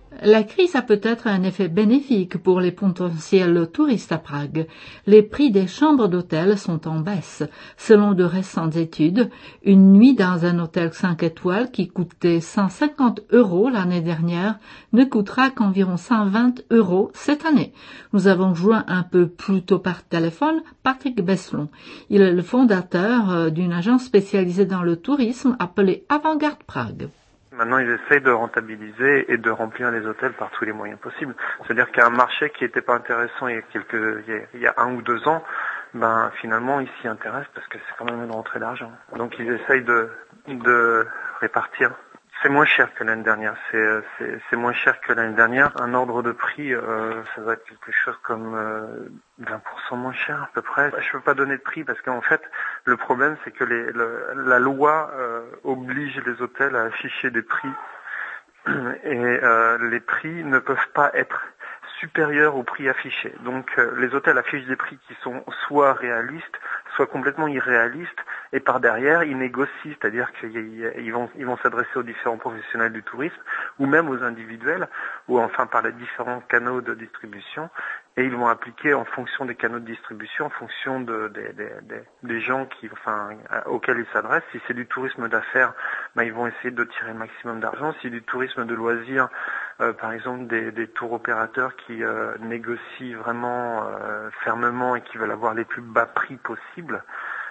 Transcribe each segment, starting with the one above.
La crise a peut-être un effet bénéfique pour les potentiels touristes à Prague. Les prix des chambres d'hôtel sont en baisse. Selon de récentes études, une nuit dans un hôtel 5 étoiles qui coûtait 150 € l'année dernière ne coûtera qu'environ 120 € cette année. Nous avons joint un peu plus tôt par téléphone Patrick Besselon. Il est le fondateur d'une agence spécialisée dans le tourisme appelée Avant-Garde Prague. Maintenant, ils essayent de rentabiliser et de remplir les hôtels par tous les moyens possibles. C'est-à-dire qu'un marché qui n'était pas intéressant il y a 1 ou 2 ans, finalement, ils s'y intéressent parce que c'est quand même une rentrée d'argent. Donc, ils essayent de répartir. C'est moins cher que l'année dernière. C'est moins cher que l'année dernière. Un ordre de prix, ça va être quelque chose comme 20% moins cher à peu près. Je peux pas donner de prix parce qu'en fait, le problème c'est que la loi oblige les hôtels à afficher des prix et les prix ne peuvent pas être supérieurs au prix affiché. Donc les hôtels affichent des prix qui sont soit réalistes, soit complètement irréalistes, et par derrière ils négocient, c'est-à-dire qu'ils vont s'adresser aux différents professionnels du tourisme ou même aux individuels, ou enfin par les différents canaux de distribution, et ils vont appliquer en fonction des canaux de distribution, en fonction des gens auxquels ils s'adressent. Si c'est du tourisme d'affaires, ils vont essayer de tirer le maximum d'argent. Si c'est du tourisme de loisirs, par exemple des tours opérateurs qui négocient vraiment fermement et qui veulent avoir les plus bas prix possibles.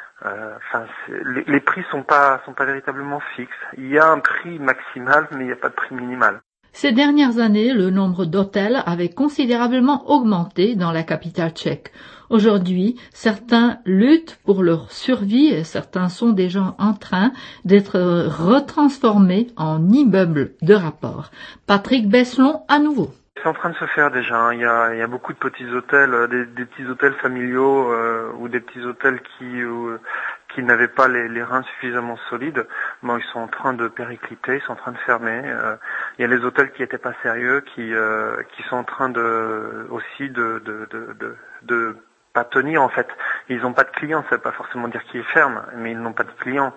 Les prix sont pas véritablement fixes. Il y a un prix maximal, mais il n'y a pas de prix minimal. Ces dernières années, le nombre d'hôtels avait considérablement augmenté dans la capitale tchèque. Aujourd'hui, certains luttent pour leur survie et certains sont déjà en train d'être retransformés en immeubles de rapport. Patrick Besselon à nouveau. C'est en train de se faire déjà. Il y a beaucoup de petits hôtels, des petits hôtels familiaux ou des petits hôtels qui n'avaient pas les reins suffisamment solides. Ils sont en train de péricliter, ils sont en train de fermer. Il y a les hôtels qui étaient pas sérieux, qui sont en train de pas tenir en fait. Ils n'ont pas de clients, ça veut pas forcément dire qu'ils ferment, mais ils n'ont pas de clients.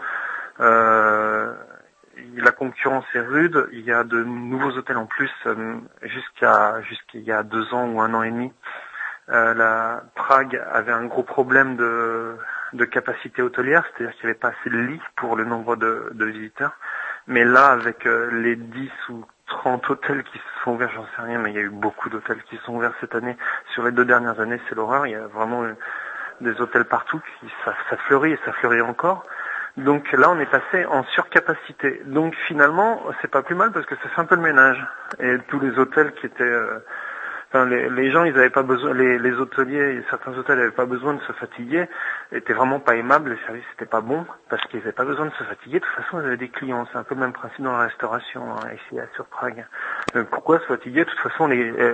La concurrence est rude, il y a de nouveaux hôtels en plus jusqu'il y a 2 ans ou 1 an et demi. La Prague avait un gros problème de capacité hôtelière, c'est-à-dire qu'il n'y avait pas assez de lits pour le nombre de visiteurs. Mais là, avec les 10 ou 30 hôtels qui se sont ouverts, j'en sais rien, mais il y a eu beaucoup d'hôtels qui se sont ouverts cette année. Sur les 2 dernières années, c'est l'horreur. Il y a vraiment des hôtels partout, ça fleurit et ça fleurit encore. Donc là, on est passé en surcapacité. Donc finalement, c'est pas plus mal parce que ça fait un peu le ménage. Et tous les hôtels qui étaient... les gens, ils avaient pas besoin... Les hôteliers, et certains hôtels n'avaient pas besoin de se fatiguer, étaient vraiment pas aimables, les services n'étaient pas bons parce qu'ils n'avaient pas besoin de se fatiguer. De toute façon, ils avaient des clients. C'est un peu le même principe dans la restauration, ici sur Prague. Pourquoi se fatiguer? De toute façon,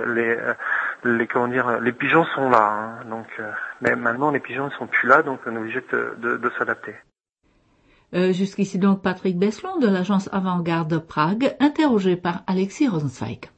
les pigeons sont là. Mais maintenant, les pigeons ne sont plus là, donc on est obligé de s'adapter. Jusqu'ici donc Patrick Besselon de l'agence Avant-Garde Prague, interrogé par Alexis Rosenzweig.